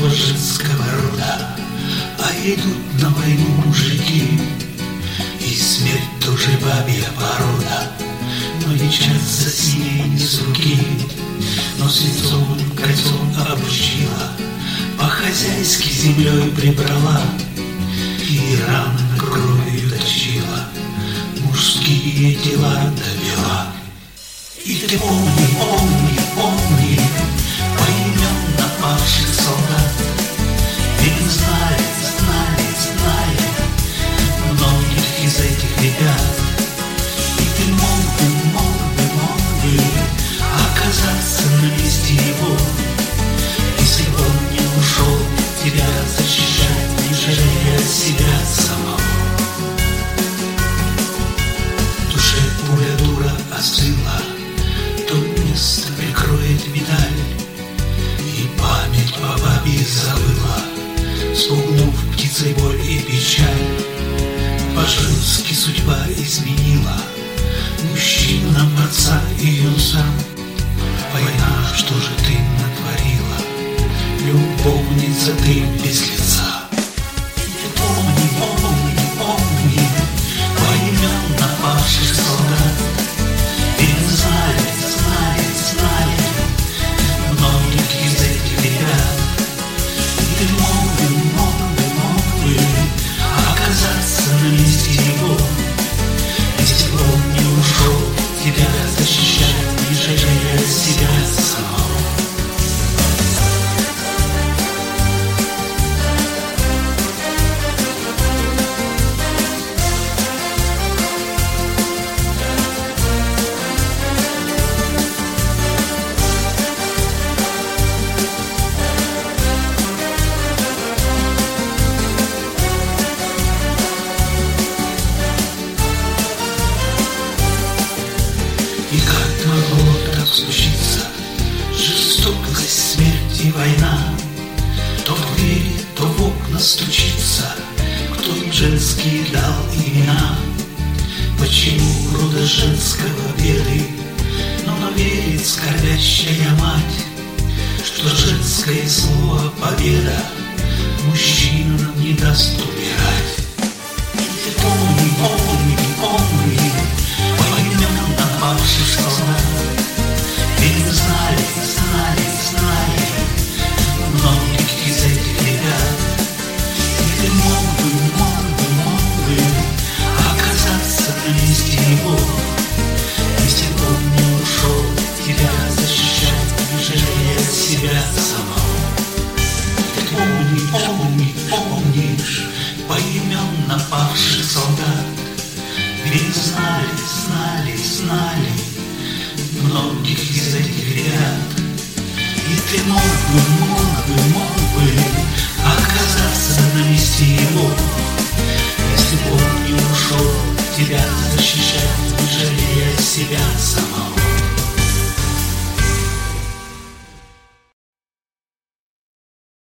чужого женского рода, а идут на войну мужики. И смерть тоже бабья порода, но не часто с ней не с руки. Но свинцовым кольцом обручила, по-хозяйски землей прибрала и раны кровью точила, мужские дела довела. И ты помни, помни, помни поименно павших солдат. Ведь знали, знали, знали многих из этих ребят. И ты мог бы оказаться на месте его, если бы он не ушел тебя защищать, не жалея себя самого. В душе пуля дура остыла, то место прикроет медаль, и память по бабе завыла, спугнув птицей боль и печаль. По-женски судьба изменила мужчинам отца и юнцам. Война, что же ты натворила, любовница ты без лица? И помни, помни, помни поименно павших солдат. Ведь знали, знали, знали многих из этих ребят. И ты мог бы оказаться на месте его, если бы он не ушел тебя защищать, не жалея себя самого. И как могло так случиться? Жестокость, смерть и война. То в двери, то в окна стучится, кто им женские дал имена. Почему рода женского беды, но верит скорбящая мать, что женское слово победа мужчинам не даст умирать. И ты помни, помни, помни поименно павших солдат. Ведь знали, знали, знали многих из этих ребят. И ты мог бы оказаться на месте его, если бы он не ушел тебя защищать, не жалея себя самого. Ты помни, помни, помнишь поименно павших солдат. Ведь знали, знали, знали многих из этих ребят. И ты мог бы оказаться на месте его, если бы он не ушел тебя защищать, не жалея себя самого.